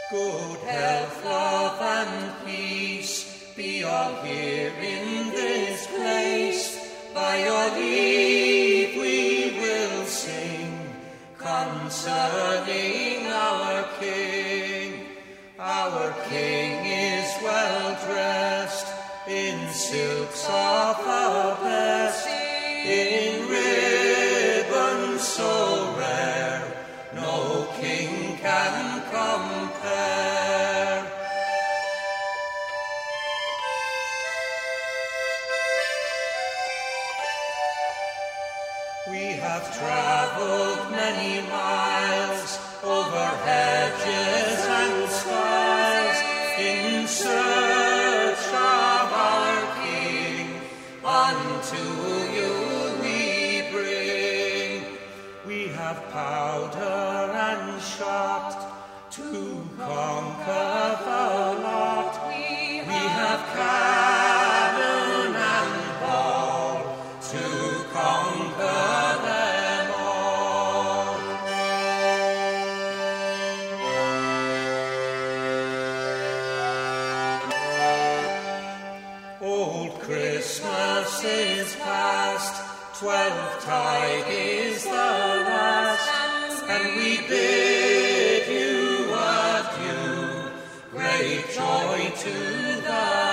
Good health, love, and peace be all here in this place. By your leave we will sing concerning our King. Our King is well dressed in silks of the best, in ribbons so rare, no king can compare. We have travelled many miles over hedges and skies in search of our King. Unto you we bring. We have powder and shot to conquer the lot. We have cannon and ball to conquer them all. Old Christmas is past, 12tide is the last, and we bid you adieu, great joy to the